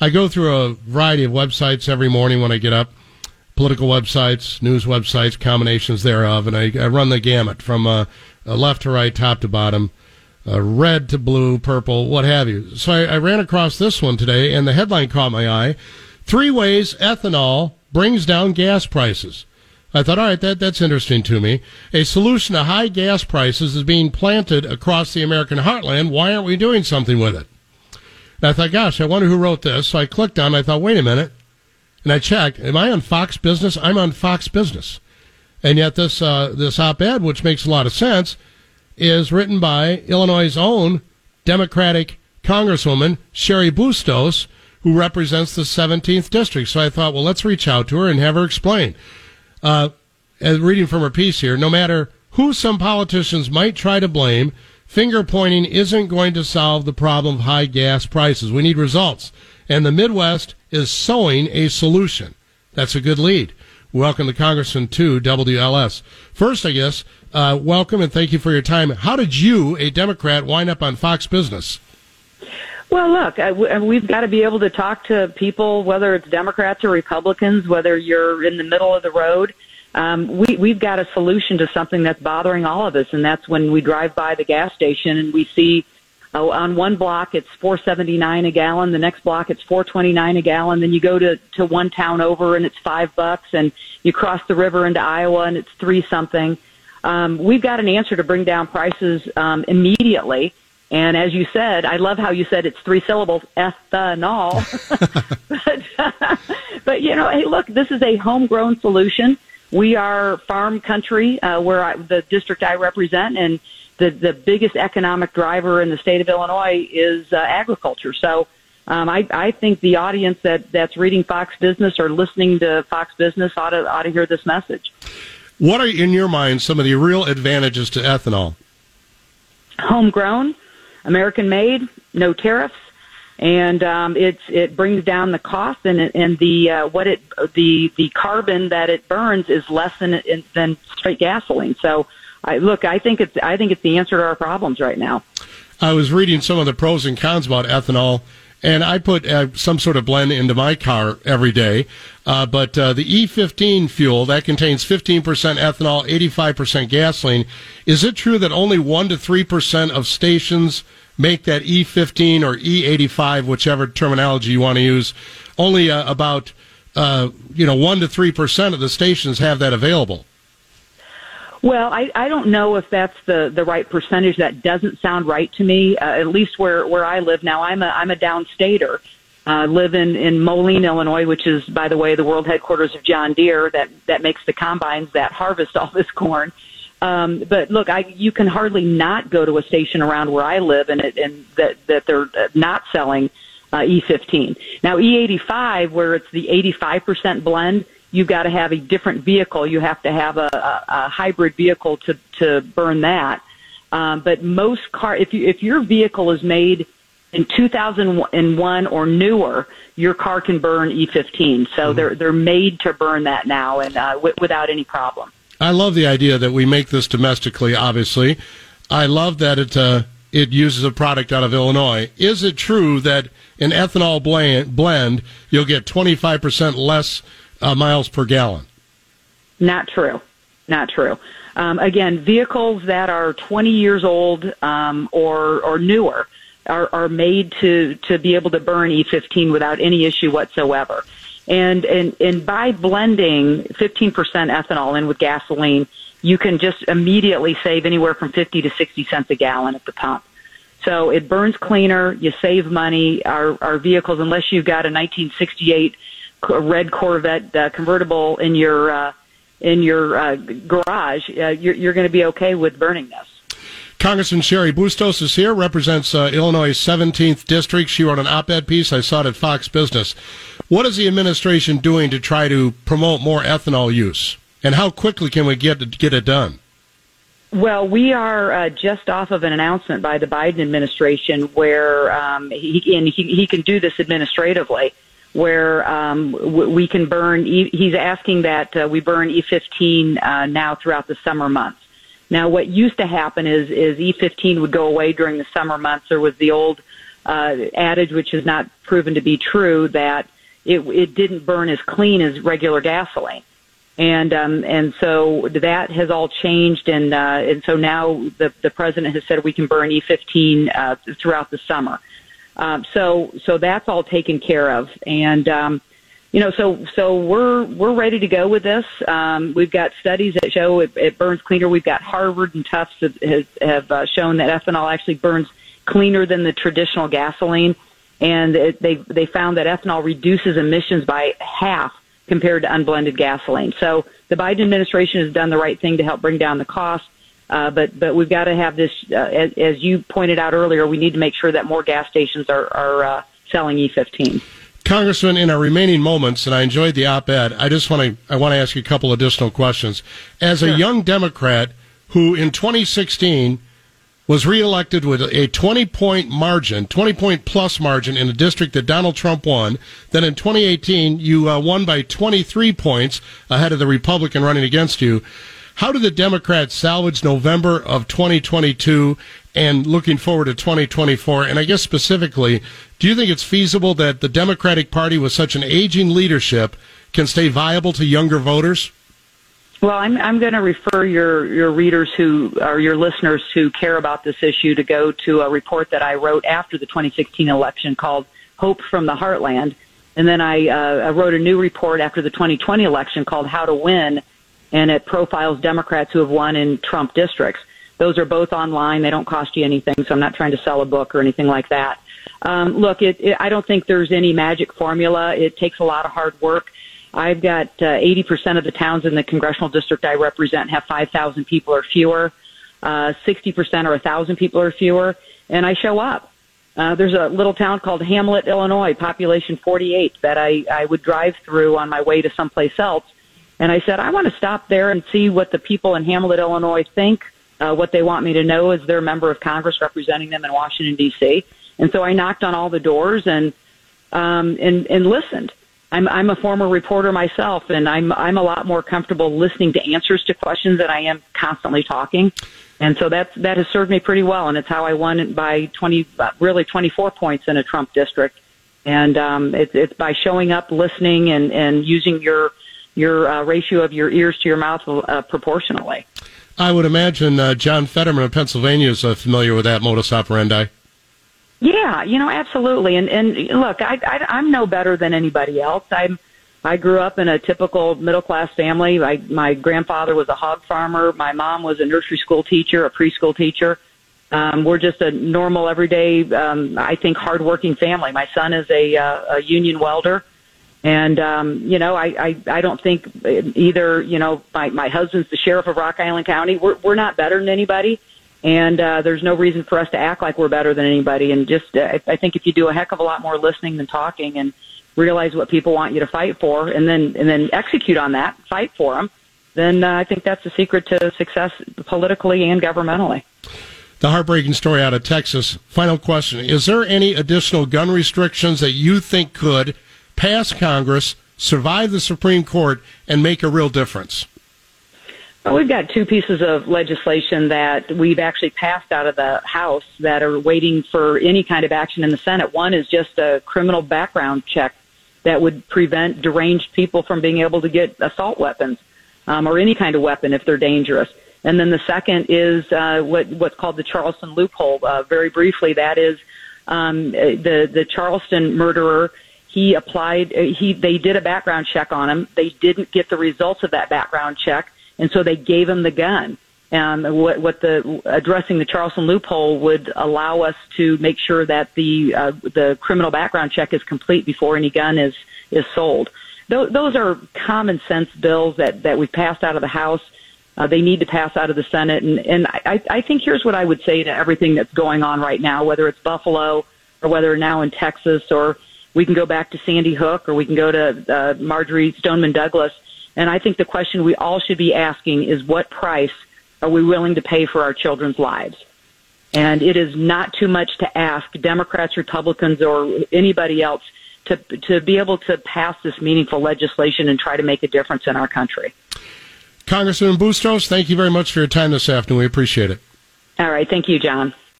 I go through a variety of websites every morning when I get up, political websites, news websites, combinations thereof, and I run the gamut from left to right, top to bottom, red to blue, purple, what have you. So I ran across this one today, and the headline caught my eye. 3 ways ethanol brings down gas prices. I thought, all right, that's interesting to me. A solution to high gas prices is being planted across the American heartland. Why aren't we doing something with it? And I thought, gosh, I wonder who wrote this. So I clicked on it. I thought, wait a minute. And I checked. Am I on Fox Business? I'm on Fox Business. And yet this op-ed, which makes a lot of sense, is written by Illinois' own Democratic Congresswoman, Cheri Bustos, who represents the 17th District. So I thought, well, let's reach out to her and have her explain. Reading from her piece here, no matter who some politicians might try to blame, finger-pointing isn't going to solve the problem of high gas prices. We need results. And the Midwest is sowing a solution. That's a good lead. Welcome the Congressman to WLS. First, I guess, welcome and thank you for your time. How did you, a Democrat, wind up on Fox Business? Well, look, we've got to be able to talk to people, whether it's Democrats or Republicans, whether you're in the middle of the road. We've got a solution to something that's bothering all of us, and that's when we drive by the gas station and we see on one block it's $4.79 a gallon, the next block it's $4.29 a gallon, then you go to one town over and it's $5, and you cross the river into Iowa and it's $3 something. We've got an answer to bring down prices immediately. And as you said, I love how you said it's 3 syllables, ethanol. but hey, look, this is a homegrown solution. We are farm country, the district I represent, and the biggest economic driver in the state of Illinois is agriculture. So I think the audience that's reading Fox Business or listening to Fox Business ought to hear this message. What are, in your mind, some of the real advantages to ethanol? Homegrown, American-made, no tariffs, and it brings down the cost, and the carbon that it burns is less than straight gasoline. So, I think it's the answer to our problems right now. I was reading some of the pros and cons about ethanol, and I put some sort of blend into my car every day. But the E15 fuel, that contains 15% ethanol, 85% gasoline. Is it true that only 1 to 3% of stations make that E15 or E85, whichever terminology you want to use? Only about 1 to 3% of the stations have that available. Well, I don't know if that's the right percentage. That doesn't sound right to me. At least where I live now, I'm a downstater. Live in Moline, Illinois, which is, by the way, the world headquarters of John Deere that makes the combines that harvest all this corn. But look, you can hardly not go to a station around where I live and that they're not selling E15. Now E85, where it's the 85% blend, you've got to have a different vehicle. You have to have a hybrid vehicle to burn that. But most if your vehicle is made in 2001 or newer, your car can burn E15. So they're made to burn that now and without any problem. I love the idea that we make this domestically, obviously. I love that it uses a product out of Illinois. Is it true that in ethanol blend, you'll get 25% less miles per gallon? Not true. Again, vehicles that are 20 years old or newer are made to be able to burn E15 without any issue whatsoever. And by blending 15% ethanol in with gasoline, you can just immediately save anywhere from 50 to 60 cents a gallon at the pump. So it burns cleaner, you save money. Our vehicles, unless you've got a 1968 red Corvette convertible in your garage, you're going to be okay with burning this. Congressman Cheri Bustos is here, represents Illinois' 17th District. She wrote an op-ed piece. I saw it at Fox Business. What is the administration doing to try to promote more ethanol use? And how quickly can we get it done? Well, we are just off of an announcement by the Biden administration where he can do this administratively, where we can burn. He's asking that we burn E15 now throughout the summer months. Now, what used to happen is E15 would go away during the summer months. There was the old adage, which is not proven to be true, that it didn't burn as clean as regular gasoline. And so that has all changed, and so now the president has said we can burn E15 throughout the summer. So that's all taken care of, and so we're ready to go with this. We've got studies that show it burns cleaner. We've got Harvard and Tufts have shown that ethanol actually burns cleaner than the traditional gasoline, and they found that ethanol reduces emissions by half compared to unblended gasoline. So the Biden administration has done the right thing to help bring down the cost, but we've got to have this, as you pointed out earlier, we need to make sure that more gas stations are selling E15. Congressman, in our remaining moments, and I enjoyed the op-ed, I want to ask you a couple additional questions. As a young Democrat who in 2016 was reelected with a 20-point plus margin in a district that Donald Trump won. Then in 2018, you won by 23 points ahead of the Republican running against you. How did the Democrats salvage November of 2022 and looking forward to 2024? And I guess specifically, do you think it's feasible that the Democratic Party with such an aging leadership can stay viable to younger voters? Well, I'm going to refer your readers your listeners who care about this issue to go to a report that I wrote after the 2016 election called Hope from the Heartland. And then I wrote a new report after the 2020 election called How to Win, and it profiles Democrats who have won in Trump districts. Those are both online. They don't cost you anything, so I'm not trying to sell a book or anything like that. Look, I don't think there's any magic formula. It takes a lot of hard work. I've got 80% of the towns in the congressional district I represent have 5,000 people or fewer. 60% or 1,000 people or fewer, and I show up. There's a little town called Hamlet, Illinois, population 48, that I would drive through on my way to someplace else. And I said, I want to stop there and see what the people in Hamlet, Illinois think, what they want me to know as their member of Congress representing them in Washington, D.C. And so I knocked on all the doors and listened. I'm a former reporter myself, and I'm a lot more comfortable listening to answers to questions than I am constantly talking. And so that has served me pretty well, and it's how I won by 24 points in a Trump district. And it's by showing up, listening, and using your ratio of your ears to your mouth proportionally. I would imagine John Fetterman of Pennsylvania is familiar with that modus operandi. Yeah, absolutely. And look, I'm no better than anybody else. I grew up in a typical middle-class family. My grandfather was a hog farmer. My mom was a nursery school teacher, a preschool teacher. We're just a normal, everyday, I think, hardworking family. My son is a union welder. And, I don't think either, my husband's the sheriff of Rock Island County. We're not better than anybody. And there's no reason for us to act like we're better than anybody. And just, I think if you do a heck of a lot more listening than talking and realize what people want you to fight for and then execute on that, fight for them, then I think that's the secret to success politically and governmentally. The heartbreaking story out of Texas. Final question. Is there any additional gun restrictions that you think could pass Congress, survive the Supreme Court, and make a real difference? Well, we've got two pieces of legislation that we've actually passed out of the House that are waiting for any kind of action in the Senate. One is just a criminal background check that would prevent deranged people from being able to get assault weapons or any kind of weapon if they're dangerous. And then the second is what's called the Charleston loophole. Very briefly, that is the Charleston murderer. He applied. They did a background check on him. They didn't get the results of that background check. And so they gave him the gun. Addressing the Charleston loophole would allow us to make sure that the criminal background check is complete before any gun is sold. Those are common sense bills that we've passed out of the House. They need to pass out of the Senate. And I think here's what I would say to everything that's going on right now, whether it's Buffalo or whether now in Texas, or we can go back to Sandy Hook, or we can go to Marjorie Stoneman Douglas. And I think the question we all should be asking is, what price are we willing to pay for our children's lives? And it is not too much to ask Democrats, Republicans, or anybody else to be able to pass this meaningful legislation and try to make a difference in our country. Congressman Bustos, thank you very much for your time this afternoon. We appreciate it. All right. Thank you, John.